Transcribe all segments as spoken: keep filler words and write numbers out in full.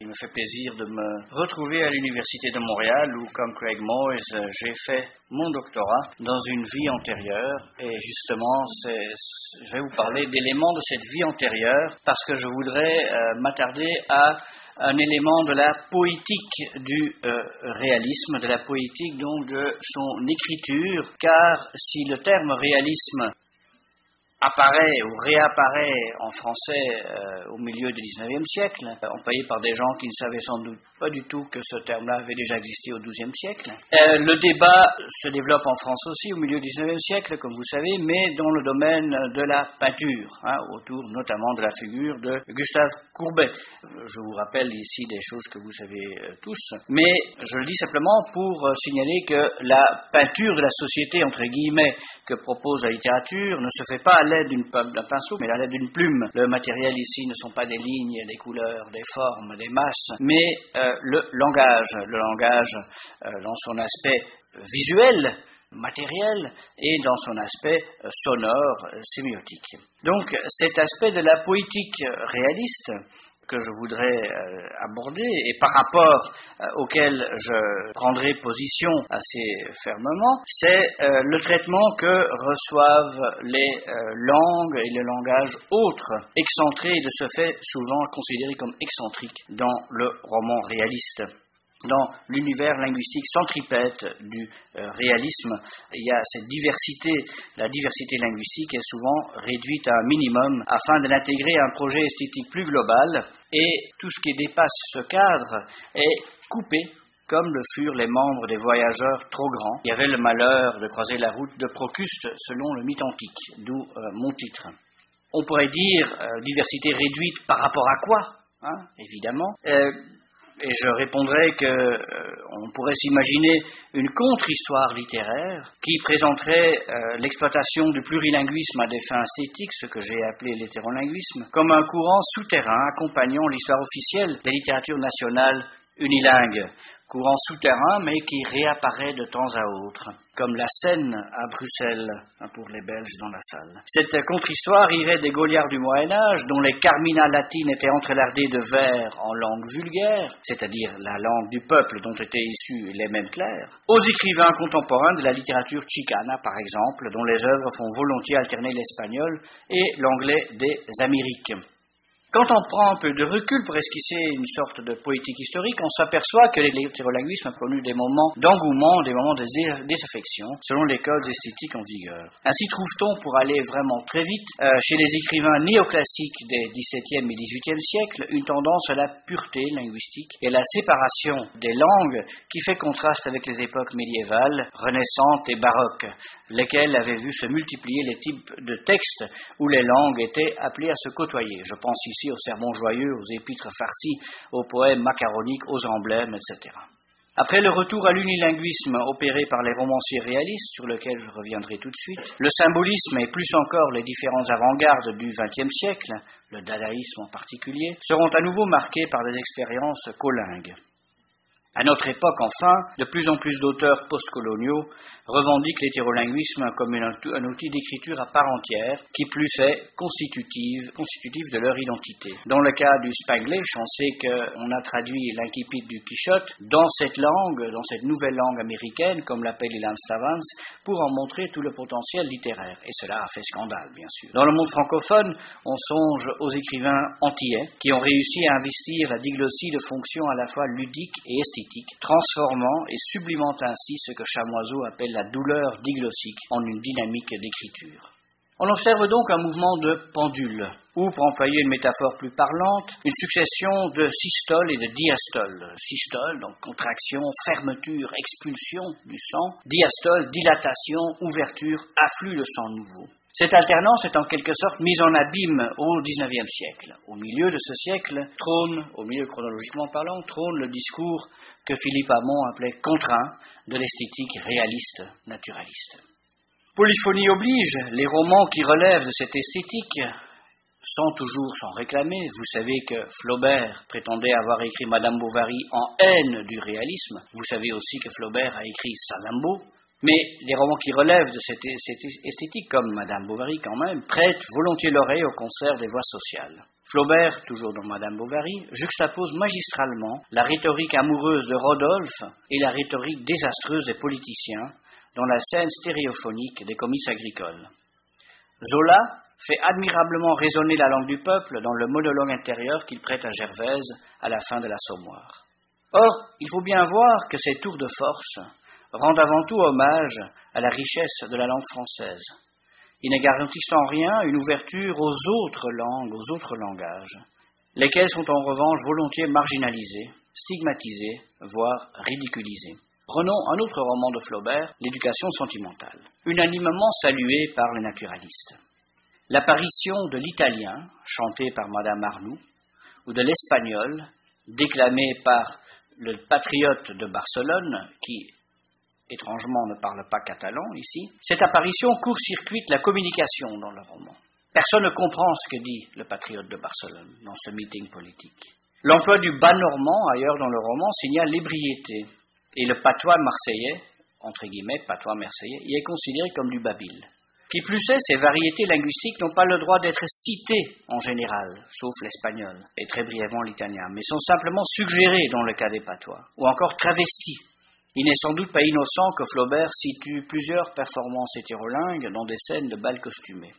Il me fait plaisir de me retrouver à l'Université de Montréal où, comme Craig Moyes, j'ai fait mon doctorat dans une vie antérieure. Et justement, c'est, je vais vous parler d'éléments de cette vie antérieure parce que je voudrais euh, m'attarder à un élément de la poétique du euh, réalisme, de la poétique donc de son écriture, car si le terme réalisme apparaît ou réapparaît en français euh, au milieu du dix-neuvième siècle, employé par des gens qui ne savaient sans doute pas du tout que ce terme-là avait déjà existé au douzième siècle. Euh, le débat se développe en France aussi au milieu du dix-neuvième siècle, comme vous savez, mais dans le domaine de la peinture, hein, autour notamment de la figure de Gustave Courbet. Je vous rappelle ici des choses que vous savez euh, tous, mais je le dis simplement pour euh, signaler que la peinture de la société, entre guillemets, que propose la littérature ne se fait pas à l'aide d'une, d'un pinceau, mais à l'aide d'une plume. Le matériel ici ne sont pas des lignes, des couleurs, des formes, des masses, mais euh, le langage, le langage euh, dans son aspect visuel, matériel, et dans son aspect euh, sonore, euh, sémiotique. Donc cet aspect de la poétique réaliste que je voudrais euh, aborder et par rapport euh, auquel je prendrai position assez fermement, c'est euh, le traitement que reçoivent les euh, langues et les langages autres, excentrés et de ce fait souvent considérés comme excentriques dans le roman réaliste. Dans l'univers linguistique centripète du euh, réalisme, il y a cette diversité. La diversité linguistique est souvent réduite à un minimum afin de l'intégrer à un projet esthétique plus global et tout ce qui dépasse ce cadre est coupé, comme le furent les membres des voyageurs trop grands qui avaient le malheur de croiser la route de Procuste selon le mythe antique, d'où euh, mon titre. On pourrait dire euh, diversité réduite par rapport à quoi, hein, évidemment. Euh, Et je répondrai qu'on euh, pourrait s'imaginer une contre-histoire littéraire qui présenterait euh, l'exploitation du plurilinguisme à des fins esthétiques, ce que j'ai appelé l'hétérolinguisme, comme un courant souterrain accompagnant l'histoire officielle des littératures nationales unilingues. Courant souterrain, mais qui réapparaît de temps à autre, comme la Seine à Bruxelles, pour les Belges dans la salle. Cette contre-histoire irait des Gauliards du Moyen-Âge, dont les carmina latines étaient entrelardées de vers en langue vulgaire, c'est-à-dire la langue du peuple dont étaient issus les mêmes clercs, aux écrivains contemporains de la littérature chicana, par exemple, dont les œuvres font volontiers alterner l'espagnol et l'anglais des Amériques. Quand on prend un peu de recul pour esquisser une sorte de poétique historique, on s'aperçoit que l'hétérolinguisme a connu des moments d'engouement, des moments de désaffection, selon les codes esthétiques en vigueur. Ainsi trouve-t-on, pour aller vraiment très vite, euh, chez les écrivains néoclassiques des dix-septième et dix-huitième siècles, une tendance à la pureté linguistique et la séparation des langues qui fait contraste avec les époques médiévales, renaissantes et baroques, lesquelles avaient vu se multiplier les types de textes où les langues étaient appelées à se côtoyer. Je pense ici aux sermons joyeux, aux épîtres farcis, aux poèmes macaroniques, aux emblèmes, et cetera. Après le retour à l'unilinguisme opéré par les romanciers réalistes, sur lequel je reviendrai tout de suite, le symbolisme et plus encore les différents avant-gardes du vingtième siècle, le dadaïsme en particulier, seront à nouveau marqués par des expériences colingues. À notre époque, enfin, de plus en plus d'auteurs postcoloniaux revendiquent l'hétérolinguisme comme une, un outil d'écriture à part entière, qui plus est constitutive, constitutif de leur identité. Dans le cas du Spanglish, on sait qu'on a traduit l'incipit du Quichotte dans cette langue, dans cette nouvelle langue américaine, comme l'appelle Ilan Stavans, pour en montrer tout le potentiel littéraire. Et cela a fait scandale, bien sûr. Dans le monde francophone, on songe aux écrivains antillais, qui ont réussi à investir la diglossie de fonctions à la fois ludiques et esthétiques, transformant et sublimant ainsi ce que Chamoiseau appelle la douleur diglossique en une dynamique d'écriture. On observe donc un mouvement de pendule, ou, pour employer une métaphore plus parlante, une succession de systoles et de diastoles. Systole, donc contraction, fermeture, expulsion du sang. Diastole, dilatation, ouverture, afflux de sang nouveau. Cette alternance est en quelque sorte mise en abîme au dix-neuvième siècle. Au milieu de ce siècle trône, au milieu chronologiquement parlant, trône le discours que Philippe Hamon appelait contraint de l'esthétique réaliste, naturaliste. Polyphonie oblige, les romans qui relèvent de cette esthétique sans toujours s'en réclamer. Vous savez que Flaubert prétendait avoir écrit Madame Bovary en haine du réalisme. Vous savez aussi que Flaubert a écrit Salammbô Mais les romans qui relèvent de cette, cette esthétique, comme Madame Bovary quand même, prêtent volontiers l'oreille au concert des voix sociales. Flaubert, toujours dans Madame Bovary, juxtapose magistralement la rhétorique amoureuse de Rodolphe et la rhétorique désastreuse des politiciens dans la scène stéréophonique des comices agricoles. Zola fait admirablement résonner la langue du peuple dans le monologue intérieur qu'il prête à Gervaise à la fin de l'Assommoir. Or, il faut bien voir que ces tours de force rendent avant tout hommage à la richesse de la langue française. Ils ne garantissent en rien une ouverture aux autres langues, aux autres langages, lesquels sont en revanche volontiers marginalisés, stigmatisés, voire ridiculisés. Prenons un autre roman de Flaubert, L'éducation sentimentale, unanimement salué par les naturalistes. L'apparition de l'italien, chanté par Madame Arnoux, ou de l'espagnol, déclamé par le patriote de Barcelone, qui étrangement ne parle pas catalan ici, cette apparition court-circuite la communication dans le roman. Personne ne comprend ce que dit le patriote de Barcelone dans ce meeting politique. L'emploi du bas normand ailleurs dans le roman signale l'ébriété, et le patois marseillais, entre guillemets, patois marseillais, y est considéré comme du babil. Qui plus est, ces variétés linguistiques n'ont pas le droit d'être citées en général, sauf l'espagnol et très brièvement l'italien, mais sont simplement suggérées dans le cas des patois, ou encore travesties. Il n'est sans doute pas innocent que Flaubert situe plusieurs performances hétérolingues dans des scènes de bal costumés.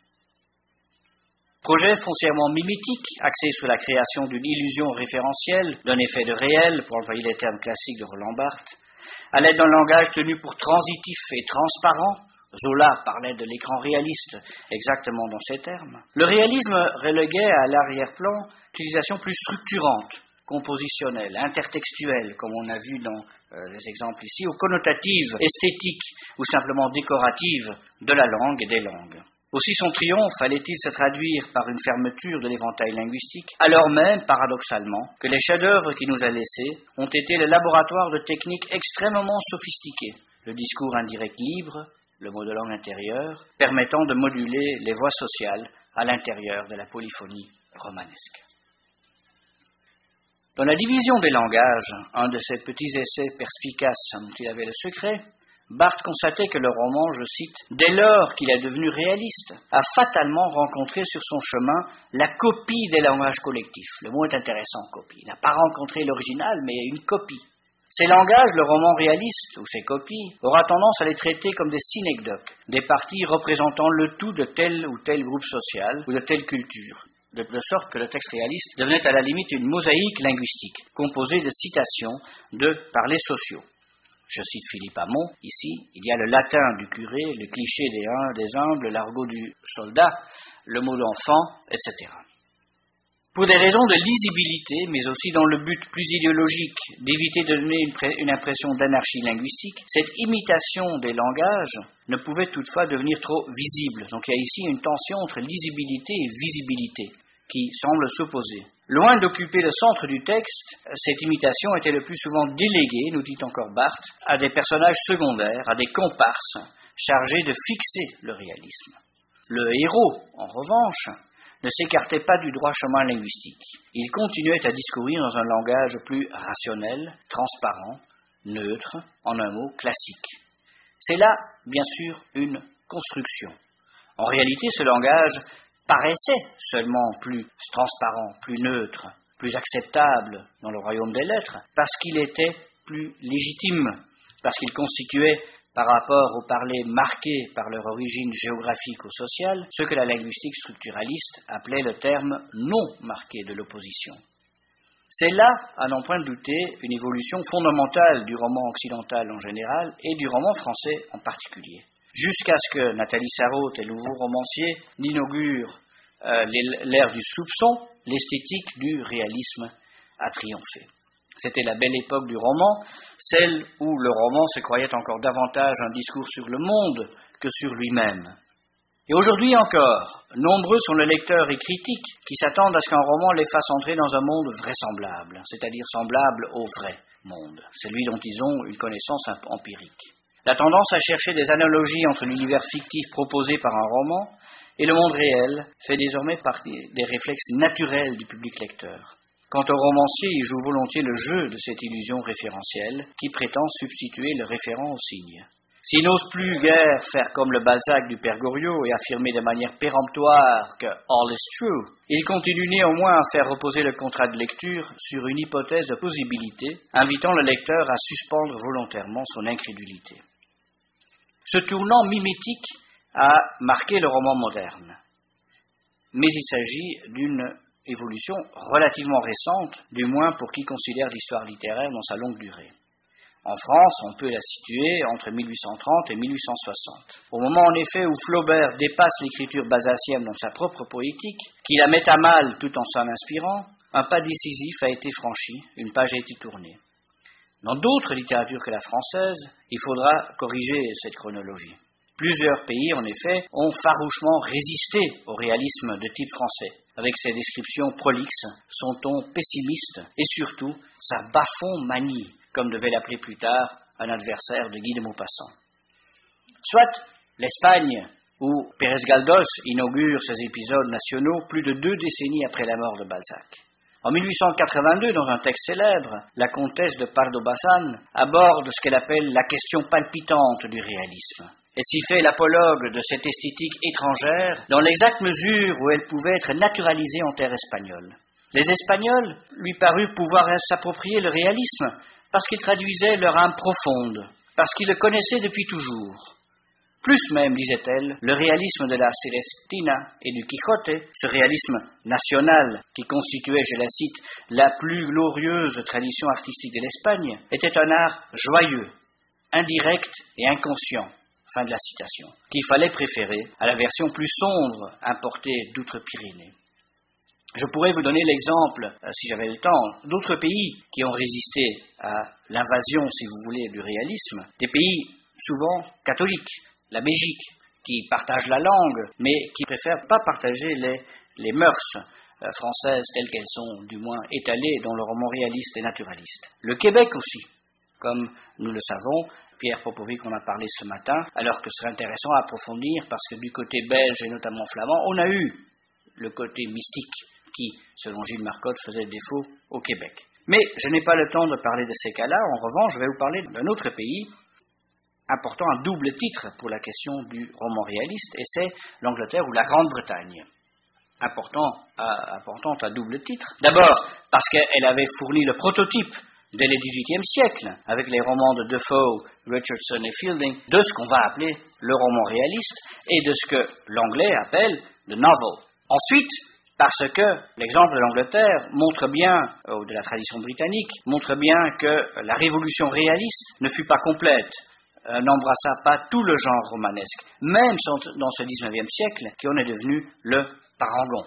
Projet foncièrement mimétique, axé sur la création d'une illusion référentielle, d'un effet de réel, pour employer les termes classiques de Roland Barthes, à l'aide d'un langage tenu pour transitif et transparent. Zola parlait de l'écran réaliste exactement dans ces termes. Le réalisme reléguait à l'arrière-plan l'utilisation plus structurante, compositionnelle, intertextuelle, comme on a vu dans euh, les exemples ici, ou connotative, esthétique ou simplement décorative de la langue et des langues. Aussi son triomphe allait-il se traduire par une fermeture de l'éventail linguistique, alors même, paradoxalement, que les chefs-d'œuvre qu'il nous a laissés ont été le laboratoire de techniques extrêmement sophistiquées, le discours indirect libre, le mot de langue intérieur, permettant de moduler les voix sociales à l'intérieur de la polyphonie romanesque. Dans la division des langages, un de ces petits essais perspicaces dont il avait le secret, Barthes constatait que le roman, je cite, « dès lors qu'il est devenu réaliste, a fatalement rencontré sur son chemin la copie des langages collectifs. » Le mot est intéressant, copie. Il n'a pas rencontré l'original, mais une copie. Ces langages, le roman réaliste, ou ses copies, aura tendance à les traiter comme des synecdoques, des parties représentant le tout de tel ou tel groupe social ou de telle culture, de, de sorte que le texte réaliste devenait à la limite une mosaïque linguistique, composée de citations de parlers sociaux. Je cite Philippe Hamon, ici, il y a le latin du curé, le cliché des, un, des humbles, l'argot du soldat, le mot d'enfant, et cetera. Pour des raisons de lisibilité, mais aussi dans le but plus idéologique d'éviter de donner une, pré- une impression d'anarchie linguistique, cette imitation des langages ne pouvait toutefois devenir trop visible. Donc il y a ici une tension entre lisibilité et visibilité qui semble s'opposer. Loin d'occuper le centre du texte, cette imitation était le plus souvent déléguée, nous dit encore Barthes, à des personnages secondaires, à des comparses chargés de fixer le réalisme. Le héros, en revanche, ne s'écartait pas du droit chemin linguistique. Il continuait à discourir dans un langage plus rationnel, transparent, neutre, en un mot, classique. C'est là, bien sûr, une construction. En réalité, ce langage paraissait seulement plus transparent, plus neutre, plus acceptable dans le royaume des lettres, parce qu'il était plus légitime, parce qu'il constituait, par rapport au parler marqué par leur origine géographique ou sociale, ce que la linguistique structuraliste appelait le terme non marqué de l'opposition. C'est là, à n'en point douter, une évolution fondamentale du roman occidental en général et du roman français en particulier. Jusqu'à ce que Nathalie Sarraute et le nouveau romancier n'inaugurent euh, l'ère du soupçon, l'esthétique du réalisme a triomphé. C'était la belle époque du roman, celle où le roman se croyait encore davantage un discours sur le monde que sur lui-même. Et aujourd'hui encore, nombreux sont les lecteurs et critiques qui s'attendent à ce qu'un roman les fasse entrer dans un monde vraisemblable, c'est-à-dire semblable au vrai monde, celui dont ils ont une connaissance empirique. La tendance à chercher des analogies entre l'univers fictif proposé par un roman et le monde réel fait désormais partie des réflexes naturels du public lecteur. Quant au romancier, il joue volontiers le jeu de cette illusion référentielle qui prétend substituer le référent au signe. S'il n'ose plus guère faire comme le Balzac du Père Goriot et affirmer de manière péremptoire que all is true, il continue néanmoins à faire reposer le contrat de lecture sur une hypothèse de plausibilité, invitant le lecteur à suspendre volontairement son incrédulité. Ce tournant mimétique a marqué le roman moderne, mais il s'agit d'une évolution relativement récente, du moins pour qui considère l'histoire littéraire dans sa longue durée. En France, on peut la situer entre mille huit cent trente et mille huit cent soixante. Au moment en effet où Flaubert dépasse l'écriture basacienne dans sa propre poétique, qui la met à mal tout en s'en inspirant, un pas décisif a été franchi, une page a été tournée. Dans d'autres littératures que la française, il faudra corriger cette chronologie. Plusieurs pays, en effet, ont farouchement résisté au réalisme de type français, avec ses descriptions prolixes, son ton pessimiste et surtout sa bas-fond manie, comme devait l'appeler plus tard un adversaire de Guy de Maupassant. Soit l'Espagne, où Pérez Galdós inaugure ses épisodes nationaux plus de deux décennies après la mort de Balzac. En mille huit cent quatre-vingt-deux, dans un texte célèbre, la comtesse de Pardo Bazán aborde ce qu'elle appelle la question palpitante du réalisme. Elle s'y fait l'apologue de cette esthétique étrangère dans l'exacte mesure où elle pouvait être naturalisée en terre espagnole. Les Espagnols lui parurent pouvoir s'approprier le réalisme parce qu'il traduisait leur âme profonde, parce qu'ils le connaissaient depuis toujours. Plus même, disait-elle, le réalisme de la Celestina et du Quijote, ce réalisme national qui constituait, je la cite, la plus glorieuse tradition artistique de l'Espagne, était un art joyeux, indirect et inconscient, fin de la citation, qu'il fallait préférer à la version plus sombre importée d'outre-Pyrénées. Je pourrais vous donner l'exemple, euh, si j'avais le temps, d'autres pays qui ont résisté à l'invasion, si vous voulez, du réalisme, des pays souvent catholiques, la Belgique, qui partage la langue, mais qui préfère pas partager les, les mœurs euh, françaises telles qu'elles sont, du moins, étalées dans le roman réaliste et naturaliste. Le Québec aussi, comme nous le savons, Pierre Popovic en a parlé ce matin, alors que ce serait intéressant à approfondir, parce que du côté belge et notamment flamand, on a eu le côté mystique qui, selon Gilles Marcotte, faisait défaut au Québec. Mais je n'ai pas le temps de parler de ces cas-là. En revanche, je vais vous parler d'un autre pays important à double titre pour la question du roman réaliste, et c'est l'Angleterre ou la Grande-Bretagne. Important à, importante à double titre. D'abord, parce qu'elle avait fourni le prototype dès le dix-huitième siècle, avec les romans de Defoe, Richardson et Fielding, de ce qu'on va appeler le roman réaliste, et de ce que l'anglais appelle le novel. Ensuite, parce que l'exemple de l'Angleterre montre bien, ou de la tradition britannique, montre bien que la révolution réaliste ne fut pas complète, euh, n'embrassa pas tout le genre romanesque, même dans ce dix-neuvième siècle, qui en est devenu le parangon.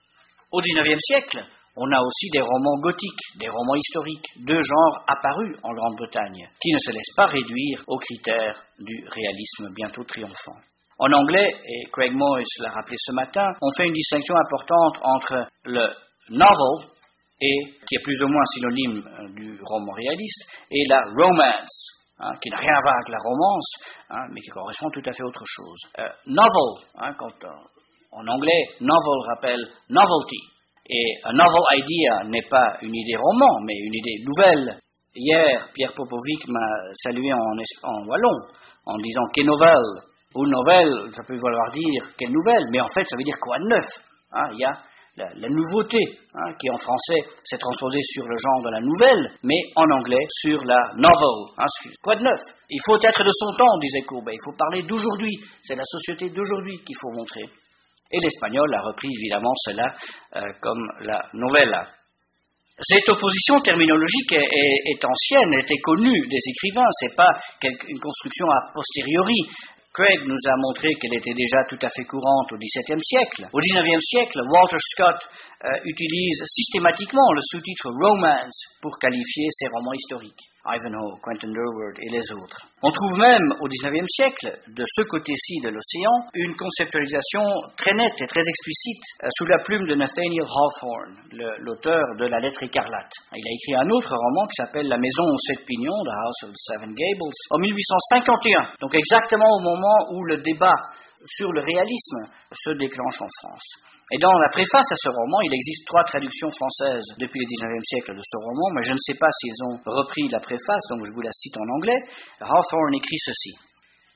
Au dix-neuvième siècle, on a aussi des romans gothiques, des romans historiques, deux genres apparus en Grande-Bretagne, qui ne se laissent pas réduire aux critères du réalisme bientôt triomphant. En anglais, et Craig Moyes l'a rappelé ce matin, on fait une distinction importante entre le novel, et, qui est plus ou moins synonyme du roman réaliste, et la romance, hein, qui n'a rien à voir avec la romance, hein, mais qui correspond tout à fait à autre chose. Euh, novel, hein, quand, euh, en anglais, novel rappelle novelty, et un novel idea n'est pas une idée roman, mais une idée nouvelle. Hier, Pierre Popovic m'a salué en, en wallon, en disant « qu'est nouvelle ». Ou nouvelle, ça peut vouloir dire quelle nouvelle, mais en fait ça veut dire quoi de neuf, hein. Il y a la, la nouveauté, hein, qui en français s'est transposée sur le genre de la nouvelle, mais en anglais sur la novel, hein, quoi de neuf. Il faut être de son temps, disait Courbet, il faut parler d'aujourd'hui, c'est la société d'aujourd'hui qu'il faut montrer. Et l'espagnol a repris évidemment cela euh, comme la novella. Cette opposition terminologique est, est, est ancienne, elle était connue des écrivains, c'est pas quelque, une construction a posteriori. Craig nous a montré qu'elle était déjà tout à fait courante au dix-septième siècle. Au dix-neuvième siècle, Walter Scott euh, utilise systématiquement le sous-titre romance pour qualifier ses romans historiques. Ivanhoe, Quentin Durward et les autres. On trouve même au dix-neuvième siècle, de ce côté-ci de l'océan, une conceptualisation très nette et très explicite euh, sous la plume de Nathaniel Hawthorne, le, l'auteur de La Lettre écarlate. Il a écrit un autre roman qui s'appelle La Maison aux sept pignons, The House of the Seven Gables, en mille huit cent cinquante et un, donc exactement au moment où le débat sur le réalisme se déclenche en France. Et dans la préface à ce roman, il existe trois traductions françaises depuis le dix-neuvième siècle de ce roman, mais je ne sais pas s'ils ont repris la préface, donc je vous la cite en anglais. Hawthorne écrit ceci.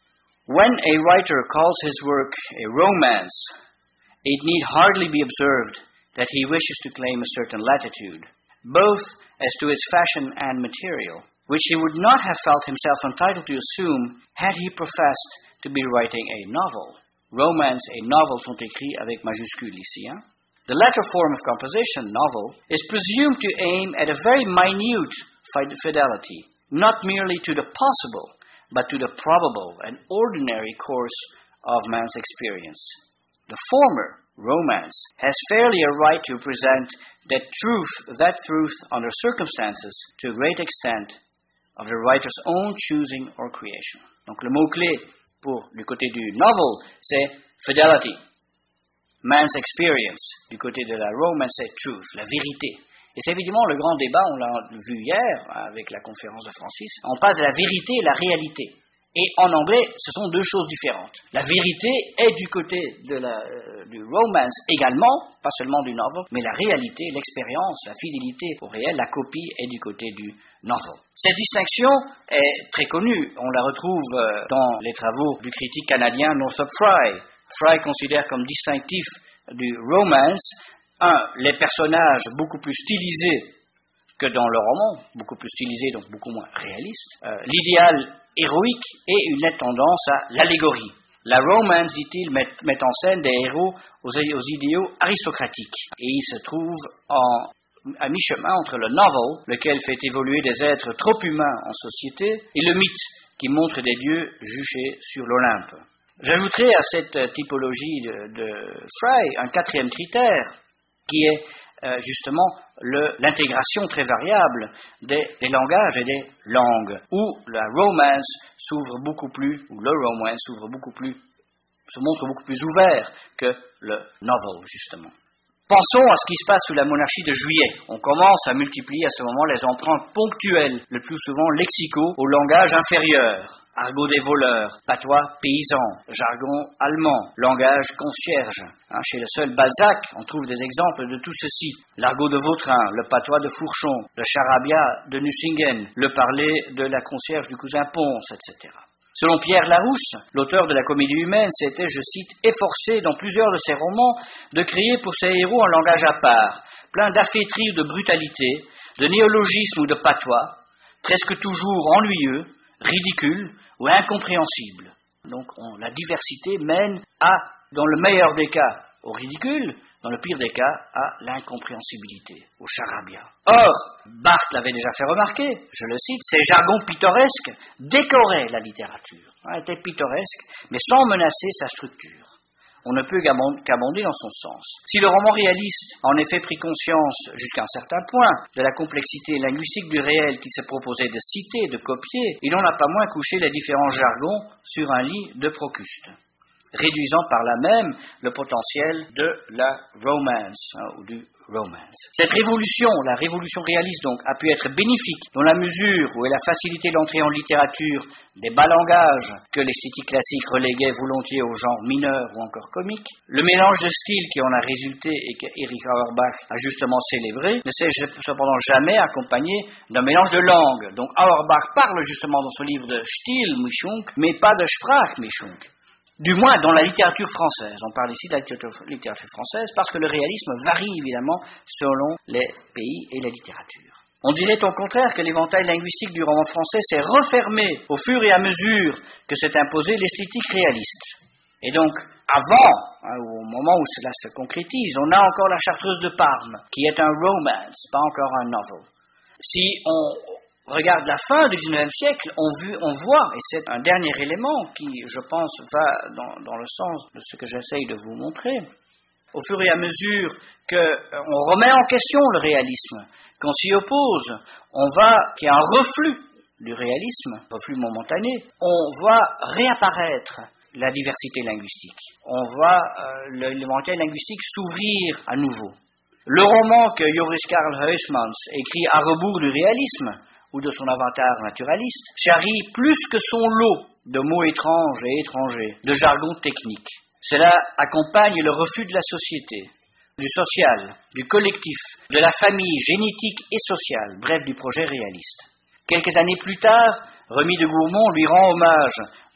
When a writer calls his work a romance, it need hardly be observed that he wishes to claim a certain latitude, both as to its fashion and material, which he would not have felt himself entitled to assume had he professed to be writing a novel. Romance et novel sont écrits avec majuscule ici. Hein? The latter form of composition, novel, is presumed to aim at a very minute fidelity, not merely to the possible, but to the probable and ordinary course of man's experience. The former, romance, has fairly a right to present that truth, that truth under circumstances to a great extent of the writer's own choosing or creation. Donc le mot-clé pour du côté du novel, c'est fidelity. Man's experience, du côté de la romance, c'est truth, la vérité. Et c'est évidemment le grand débat, on l'a vu hier avec la conférence de Francis, on passe de la vérité et la réalité. Et en anglais, ce sont deux choses différentes. La vérité est du côté de la, euh, du romance également, pas seulement du novel, mais la réalité, l'expérience, la fidélité au réel, la copie est du côté du novel. Cette distinction est très connue, on la retrouve euh, dans les travaux du critique canadien Northrop Frye. Frye considère comme distinctif du romance, un, les personnages beaucoup plus stylisés que dans le roman, beaucoup plus stylisés, donc beaucoup moins réalistes, euh, l'idéal héroïque et une nette tendance à l'allégorie. La romance, dit-il, met, met en scène des héros aux, aux idéaux aristocratiques, et il se trouve en, à mi-chemin entre le novel, lequel fait évoluer des êtres trop humains en société, et le mythe, qui montre des dieux juchés sur l'Olympe. J'ajouterai à cette typologie de, de Frye un quatrième critère, qui est euh, justement le, l'intégration très variable des, des langages et des langues, où la romance s'ouvre beaucoup plus, ou le romance s'ouvre beaucoup plus, se montre beaucoup plus ouvert que le novel, justement. Pensons à ce qui se passe sous la monarchie de Juillet. On commence à multiplier à ce moment les empreintes ponctuelles, le plus souvent lexicaux, au langage inférieur. Argot des voleurs, patois paysan, jargon allemand, langage concierge. Hein, chez le seul Balzac, on trouve des exemples de tout ceci. L'argot de Vautrin, le patois de Fourchon, le charabia de Nucingen, le parler de la concierge du cousin Ponce, et cetera. Selon Pierre Larousse, l'auteur de la Comédie humaine s'était, je cite, efforcé dans plusieurs de ses romans de créer pour ses héros un langage à part, plein d'afféterie ou de brutalité, de néologisme ou de patois, presque toujours ennuyeux, ridicule ou incompréhensible. Donc on, la diversité mène à, dans le meilleur des cas, au ridicule, dans le pire des cas, à l'incompréhensibilité, au charabia. Or, Barthes l'avait déjà fait remarquer, je le cite, ces jargons pittoresques décoraient la littérature, hein, étaient pittoresques, mais sans menacer sa structure. On ne peut qu'abonder dans son sens. Si le roman réaliste a en effet pris conscience, jusqu'à un certain point, de la complexité linguistique du réel qu'il se proposait de citer, de copier, il n'en a pas moins couché les différents jargons sur un lit de Procuste, réduisant par là même le potentiel de la romance, hein, ou du romance. Cette révolution, la révolution réaliste donc, a pu être bénéfique dans la mesure où elle a facilité l'entrée en littérature des bas langages que l'esthétique classique reléguait volontiers au genre mineur ou encore comique. Le mélange de styles qui en a résulté et que Erich Auerbach a justement célébré ne s'est cependant jamais accompagné d'un mélange de langues. Donc Auerbach parle justement dans son livre de Stilmischung, mais pas de Sprachmischung. Du moins dans la littérature française. On parle ici de la littérature française parce que le réalisme varie évidemment selon les pays et les littératures. On dirait au contraire que l'éventail linguistique du roman français s'est refermé au fur et à mesure que s'est imposée l'esthétique réaliste. Et donc, avant, hein, au moment où cela se concrétise, on a encore la Chartreuse de Parme, qui est un romance, pas encore un novel. Si on regarde la fin du dix-neuvième siècle, on, vu, on voit, et c'est un dernier élément qui, je pense, va dans, dans le sens de ce que j'essaye de vous montrer, au fur et à mesure qu'on remet en question le réalisme, qu'on s'y oppose, on va, qu'il y a un reflux du réalisme, reflux momentané, on voit réapparaître la diversité linguistique. On voit euh, l'éventail linguistique s'ouvrir à nouveau. Le roman que Joris Karl Huysmans écrit à rebours du réalisme, ou de son avatar naturaliste, charrie plus que son lot de mots étranges et étrangers, de jargon technique. Cela accompagne le refus de la société, du social, du collectif, de la famille génétique et sociale, bref, du projet réaliste. Quelques années plus tard, Remy de Gourmont lui rend hommage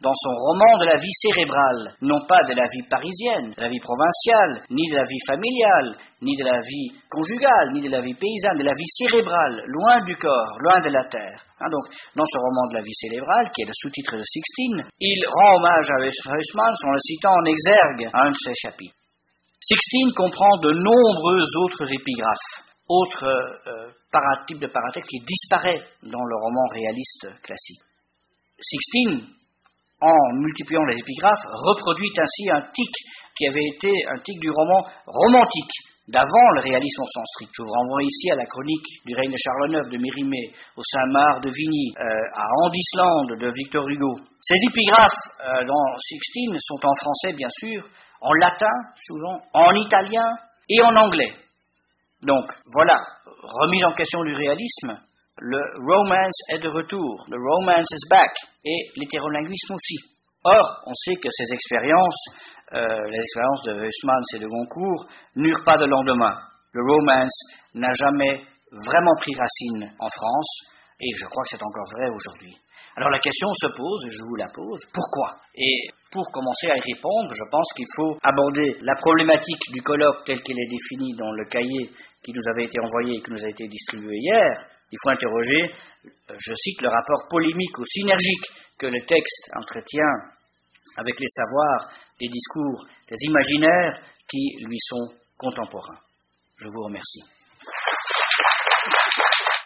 dans son roman de la vie cérébrale, non pas de la vie parisienne, de la vie provinciale, ni de la vie familiale, ni de la vie conjugale, ni de la vie paysanne, de la vie cérébrale, loin du corps, loin de la terre. Hein, donc, dans ce roman de la vie cérébrale, qui est le sous-titre de Sixtine, il rend hommage à Huysmans en le citant en exergue à un de ses chapitres. Sixtine comprend de nombreux autres épigraphes, autres euh, para- types de paratextes qui disparaissent dans le roman réaliste classique. Sixtine, en multipliant les épigraphes, reproduit ainsi un tic qui avait été un tic du roman romantique, d'avant le réalisme au sens strict. Je vous renvoie ici à la chronique du règne de Charles neuf de Mérimée, au Saint-Marc de Vigny, euh, à Anne d'Islande de Victor Hugo. Ces épigraphes euh, dans Sixtine sont en français, bien sûr, en latin, souvent, en italien et en anglais. Donc, voilà, remise en question du réalisme, le romance est de retour, le romance is back, et l'hétérolinguisme aussi. Or, on sait que ces expériences, euh, les expériences de Huysmans et de Goncourt, n'eurent pas de lendemain. Le romance n'a jamais vraiment pris racine en France, et je crois que c'est encore vrai aujourd'hui. Alors la question se pose, je vous la pose, pourquoi ? Et pour commencer à y répondre, je pense qu'il faut aborder la problématique du colloque telle qu'elle est définie dans le cahier qui nous avait été envoyé et qui nous a été distribué hier. Il faut interroger, je cite, le rapport polémique ou synergique que le texte entretient avec les savoirs, les discours, les imaginaires qui lui sont contemporains. Je vous remercie.